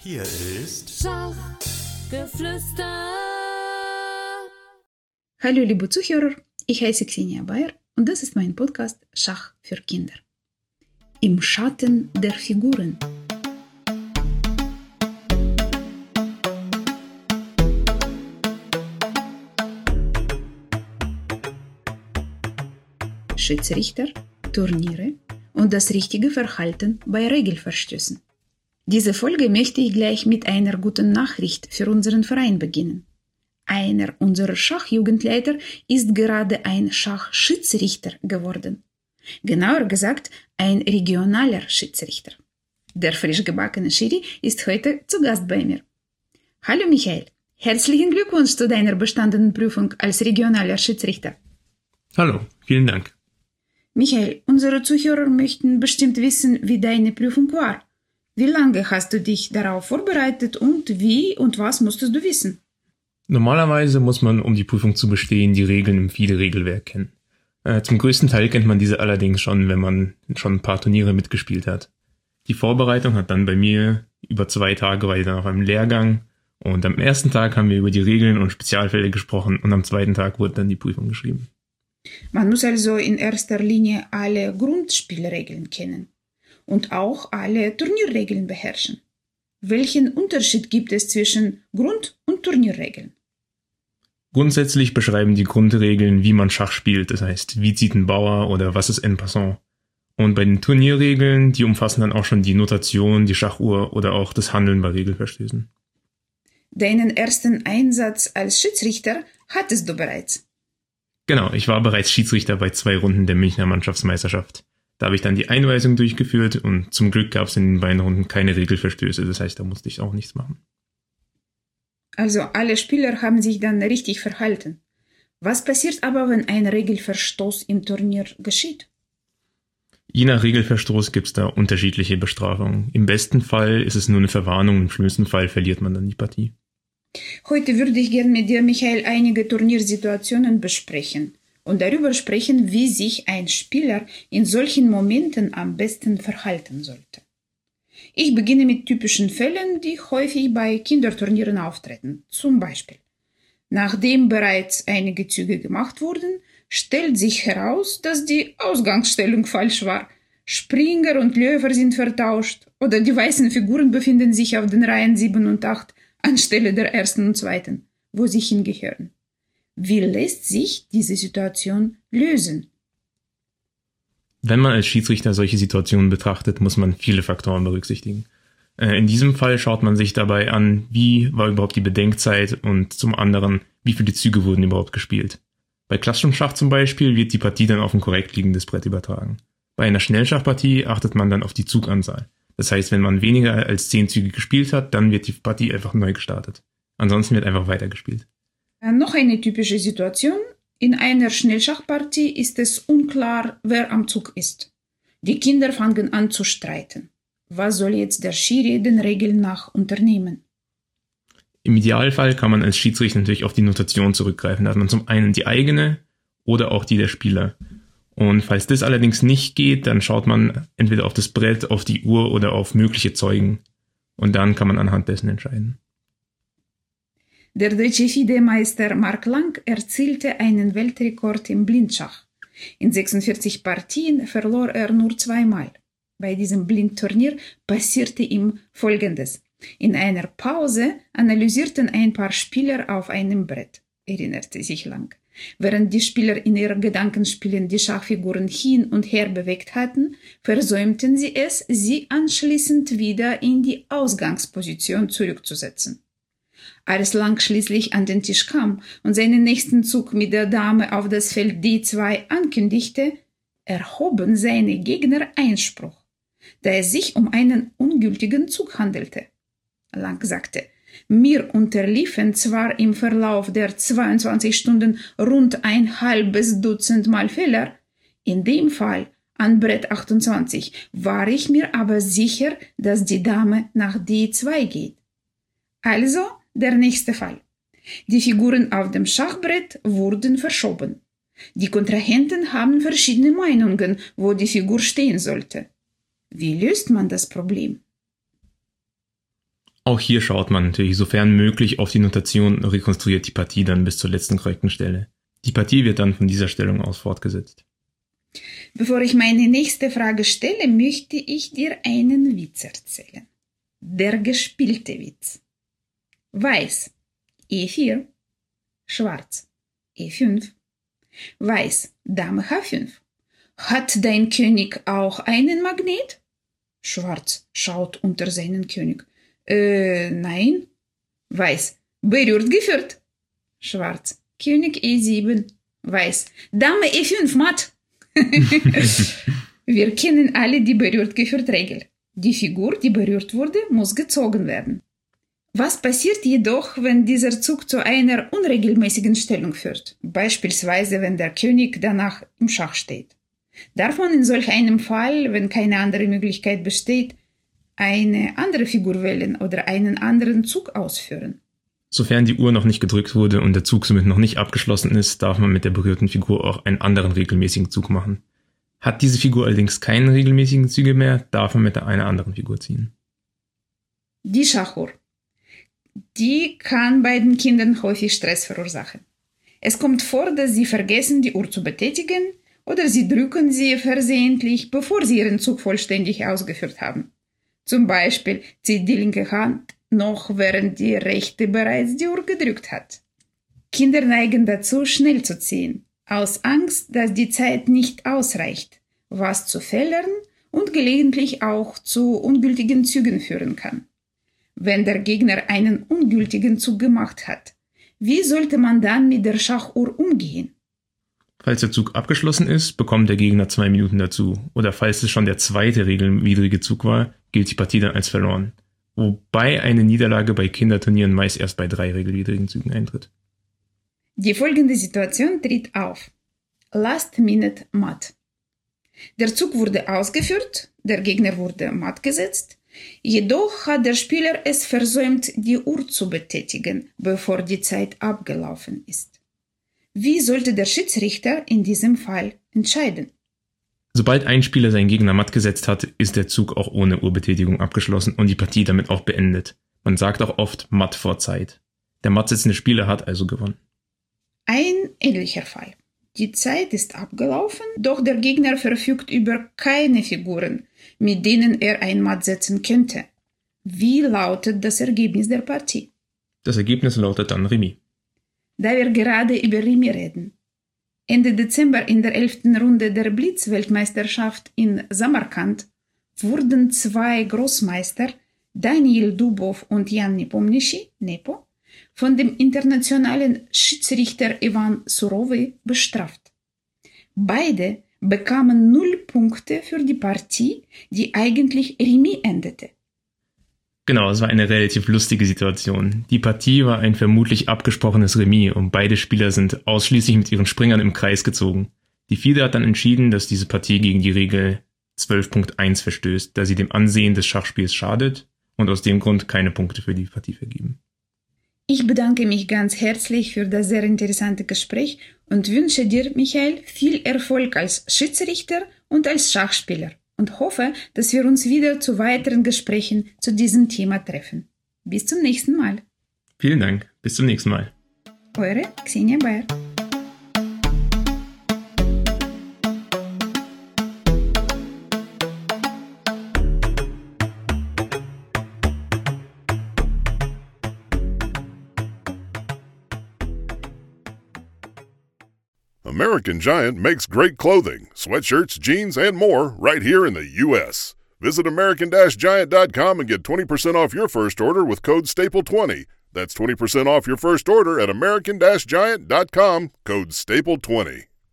Hier ist Schachgeflüster. Hallo liebe Zuhörer, ich heiße Xenia Bayer und das ist mein Podcast Schach für Kinder. Im Schatten der Figuren. Schiedsrichter, Turniere und das richtige Verhalten bei Regelverstößen. Diese Folge möchte ich gleich mit einer guten Nachricht für unseren Verein beginnen. Einer unserer Schachjugendleiter ist gerade ein Schachschiedsrichter geworden. Genauer gesagt, ein regionaler Schiedsrichter. Der frisch gebackene Schiri ist heute zu Gast bei mir. Hallo Michael, herzlichen Glückwunsch zu deiner bestandenen Prüfung als regionaler Schiedsrichter. Hallo, vielen Dank. Michael, unsere Zuhörer möchten bestimmt wissen, wie deine Prüfung war. Wie lange hast du dich darauf vorbereitet und wie und was musstest du wissen? Normalerweise muss man, um die Prüfung zu bestehen, die Regeln im FIDE-Regelwerk kennen. Zum größten Teil kennt man diese allerdings schon, wenn man schon ein paar Turniere mitgespielt hat. Die Vorbereitung hat dann bei mir über 2 Tage, war ich dann auf einem Lehrgang, und am ersten Tag haben wir über die Regeln und Spezialfälle gesprochen und am zweiten Tag wurde dann die Prüfung geschrieben. Man muss also in erster Linie alle Grundspielregeln kennen und auch alle Turnierregeln beherrschen. Welchen Unterschied gibt es zwischen Grund- und Turnierregeln? Grundsätzlich beschreiben die Grundregeln, wie man Schach spielt, das heißt, wie zieht ein Bauer oder was ist en passant. Und bei den Turnierregeln, die umfassen dann auch schon die Notation, die Schachuhr oder auch das Handeln bei Regelverstößen. Deinen ersten Einsatz als Schiedsrichter hattest du bereits. Genau, ich war bereits Schiedsrichter bei 2 Runden der Münchner Mannschaftsmeisterschaft. Da habe ich dann die Einweisung durchgeführt und zum Glück gab es in den beiden Runden keine Regelverstöße, das heißt, da musste ich auch nichts machen. Also alle Spieler haben sich dann richtig verhalten. Was passiert aber, wenn ein Regelverstoß im Turnier geschieht? Je nach Regelverstoß gibt es da unterschiedliche Bestrafungen. Im besten Fall ist es nur eine Verwarnung, im schlimmsten Fall verliert man dann die Partie. Heute würde ich gerne mit dir, Michael, einige Turniersituationen besprechen und darüber sprechen, wie sich ein Spieler in solchen Momenten am besten verhalten sollte. Ich beginne mit typischen Fällen, die häufig bei Kinderturnieren auftreten. Zum Beispiel: Nachdem bereits einige Züge gemacht wurden, stellt sich heraus, dass die Ausgangsstellung falsch war. Springer und Läufer sind vertauscht oder die weißen Figuren befinden sich auf den Reihen 7 und 8 anstelle der ersten und zweiten, wo sie hingehören. Wie lässt sich diese Situation lösen? Wenn man als Schiedsrichter solche Situationen betrachtet, muss man viele Faktoren berücksichtigen. In diesem Fall schaut man sich dabei an, wie war überhaupt die Bedenkzeit und zum anderen, wie viele Züge wurden überhaupt gespielt. Bei klassischem Schach zum Beispiel wird die Partie dann auf ein korrekt liegendes Brett übertragen. Bei einer Schnellschachpartie achtet man dann auf die Zuganzahl. Das heißt, wenn man weniger als 10 Züge gespielt hat, dann wird die Partie einfach neu gestartet. Ansonsten wird einfach weitergespielt. Noch eine typische Situation. In einer Schnellschachpartie ist es unklar, wer am Zug ist. Die Kinder fangen an zu streiten. Was soll jetzt der Schiri den Regeln nach unternehmen? Im Idealfall kann man als Schiedsrichter natürlich auf die Notation zurückgreifen. Da hat man zum einen die eigene oder auch die der Spieler. Und falls das allerdings nicht geht, dann schaut man entweder auf das Brett, auf die Uhr oder auf mögliche Zeugen. Und dann kann man anhand dessen entscheiden. Der deutsche FIDE-Meister Mark Lang erzielte einen Weltrekord im Blindschach. In 46 Partien verlor er nur 2-mal. Bei diesem Blindturnier passierte ihm Folgendes: In einer Pause analysierten ein paar Spieler auf einem Brett, erinnerte sich Lang. Während die Spieler in ihren Gedankenspielen die Schachfiguren hin und her bewegt hatten, versäumten sie es, sie anschließend wieder in die Ausgangsposition zurückzusetzen. Als Lang schließlich an den Tisch kam und seinen nächsten Zug mit der Dame auf das Feld D2 ankündigte, erhoben seine Gegner Einspruch, da es sich um einen ungültigen Zug handelte. Lang sagte: Mir unterliefen zwar im Verlauf der 22 Stunden rund ein halbes Dutzend Mal Fehler, in dem Fall an Brett 28 war ich mir aber sicher, dass die Dame nach D2 geht. Also der nächste Fall. Die Figuren auf dem Schachbrett wurden verschoben. Die Kontrahenten haben verschiedene Meinungen, wo die Figur stehen sollte. Wie löst man das Problem? Auch hier schaut man natürlich sofern möglich auf die Notation und rekonstruiert die Partie dann bis zur letzten korrekten Stelle. Die Partie wird dann von dieser Stellung aus fortgesetzt. Bevor ich meine nächste Frage stelle, möchte ich dir einen Witz erzählen. Der gespielte Witz. Weiß, E4. Schwarz, E5. Weiß, Dame H5. Hat dein König auch einen Magnet? Schwarz schaut unter seinen König. Nein. Weiß, berührt geführt. Schwarz, König E7. Weiß, Dame E5 matt. Wir kennen alle die berührt geführt Regel. Die Figur, die berührt wurde, muss gezogen werden. Was passiert jedoch, wenn dieser Zug zu einer unregelmäßigen Stellung führt? Beispielsweise, wenn der König danach im Schach steht. Darf man in solch einem Fall, wenn keine andere Möglichkeit besteht, eine andere Figur wählen oder einen anderen Zug ausführen? Sofern die Uhr noch nicht gedrückt wurde und der Zug somit noch nicht abgeschlossen ist, darf man mit der berührten Figur auch einen anderen regelmäßigen Zug machen. Hat diese Figur allerdings keine regelmäßigen Züge mehr, darf man mit einer anderen Figur ziehen. Die Schachuhr. Die kann bei den Kindern häufig Stress verursachen. Es kommt vor, dass sie vergessen, die Uhr zu betätigen, oder sie drücken sie versehentlich, bevor sie ihren Zug vollständig ausgeführt haben. Zum Beispiel zieht die linke Hand noch, während die rechte bereits die Uhr gedrückt hat. Kinder neigen dazu, schnell zu ziehen, aus Angst, dass die Zeit nicht ausreicht, was zu Fehlern und gelegentlich auch zu ungültigen Zügen führen kann. Wenn der Gegner einen ungültigen Zug gemacht hat, wie sollte man dann mit der Schachuhr umgehen? Falls der Zug abgeschlossen ist, bekommt der Gegner 2 Minuten dazu. Oder falls es schon der zweite regelwidrige Zug war, gilt die Partie dann als verloren. Wobei eine Niederlage bei Kinderturnieren meist erst bei 3 regelwidrigen Zügen eintritt. Die folgende Situation tritt auf. Last Minute Matt. Der Zug wurde ausgeführt, der Gegner wurde matt gesetzt, jedoch hat der Spieler es versäumt, die Uhr zu betätigen, bevor die Zeit abgelaufen ist. Wie sollte der Schiedsrichter in diesem Fall entscheiden? Sobald ein Spieler seinen Gegner matt gesetzt hat, ist der Zug auch ohne Uhrbetätigung abgeschlossen und die Partie damit auch beendet. Man sagt auch oft matt vor Zeit. Der mattsetzende Spieler hat also gewonnen. Ein ähnlicher Fall. Die Zeit ist abgelaufen, doch der Gegner verfügt über keine Figuren, mit denen er ein Matt setzen könnte. Wie lautet das Ergebnis der Partie? Das Ergebnis lautet dann Remis. Da wir gerade über Remis reden. Ende Dezember in der 11. Runde der Blitzweltmeisterschaft in Samarkand wurden 2 Großmeister, Daniil Dubov und Jan Nepomniachtchi, Nepo, von dem internationalen Schiedsrichter Ivan Surovy bestraft. Beide bekamen 0 Punkte für die Partie, die eigentlich Remis endete. Genau, es war eine relativ lustige Situation. Die Partie war ein vermutlich abgesprochenes Remis und beide Spieler sind ausschließlich mit ihren Springern im Kreis gezogen. Die FIDE hat dann entschieden, dass diese Partie gegen die Regel 12.1 verstößt, da sie dem Ansehen des Schachspiels schadet und aus dem Grund keine Punkte für die Partie vergeben. Ich bedanke mich ganz herzlich für das sehr interessante Gespräch und wünsche dir, Michael, viel Erfolg als Schiedsrichter und als Schachspieler und hoffe, dass wir uns wieder zu weiteren Gesprächen zu diesem Thema treffen. Bis zum nächsten Mal. Vielen Dank. Bis zum nächsten Mal. Eure Xenia Bayer. American Giant makes great clothing, sweatshirts, jeans, and more right here in the U.S. Visit American-Giant.com and get 20% off your first order with code STAPLE20. That's 20% off your first order at American-Giant.com, code STAPLE20.